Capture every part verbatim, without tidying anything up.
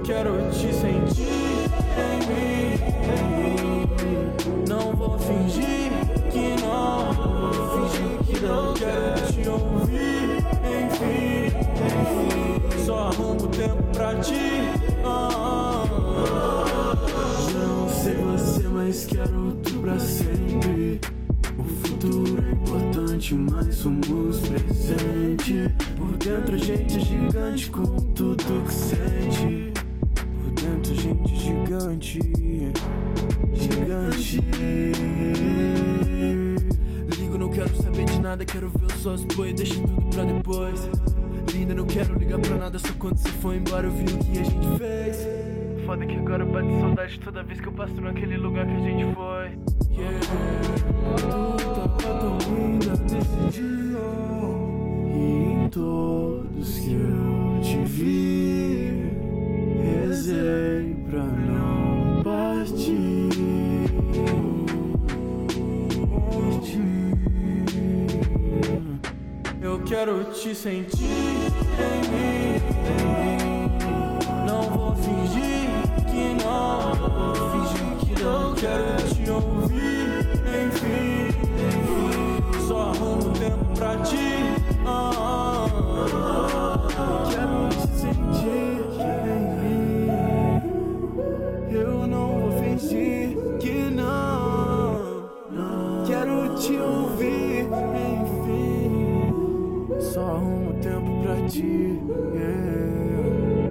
quero te sentir em mim, em mim. Não vou fingir que não, vou fingir que não. Quero te ouvir, enfim, enfim. Só arrumo tempo pra ti. ah, ah. Já não sei você, mas quero tu pra sempre. O futuro é importante, mas somos presente. Por dentro a gente é gigante com tudo que sente. Por dentro a gente é gigante, gigante. Ligo, não quero saber de nada, quero ver os sócios, pô, e deixa tudo pra depois. Linda, não quero ligar pra nada, só quando você foi embora eu vi o que a gente fez. Foda que agora bate saudade toda vez que eu passo naquele lugar que a gente foi. Yeah, tu tava tão linda nesse dia, e em todos que eu te vi, rezei pra não partir. Eu quero te sentir em mim, em mim. Não vou fingir que não, vou fingir que não. Quero te ouvir, enfim, enfim. Só arrumo tempo pra ti. ah, ah. Quero te sentir em mim. Eu não vou fingir que não, não. Quero te ouvir, enfim. Só arrumo tempo pra ti, yeah.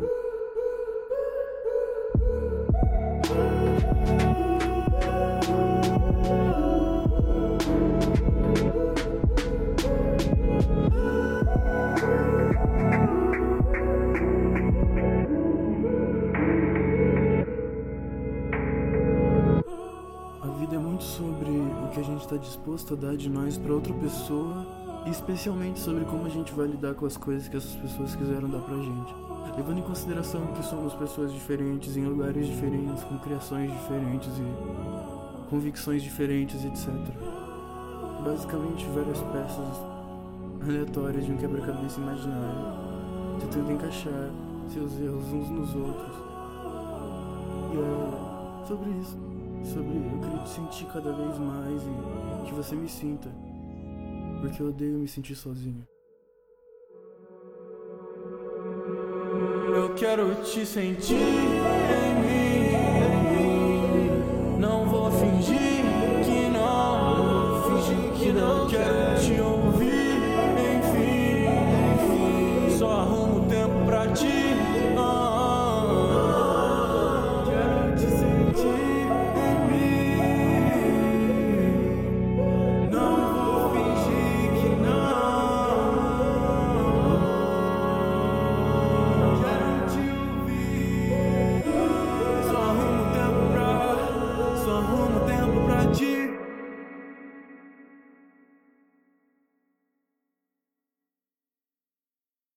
A vida é muito sobre o que a gente está disposto a dar de nós para outra pessoa, e especialmente sobre como a gente vai lidar com as coisas que essas pessoas quiseram dar pra gente, levando em consideração que somos pessoas diferentes, em lugares diferentes, com criações diferentes e convicções diferentes, etcétera. Basicamente várias peças aleatórias de um quebra-cabeça imaginário, tentando encaixar seus erros uns nos outros. E é sobre isso, sobre eu queria te sentir cada vez mais e que você me sinta, porque eu odeio me sentir sozinho. Eu quero te sentir em mim, em mim. Não vou fingir que não, vou fingir que não. Quero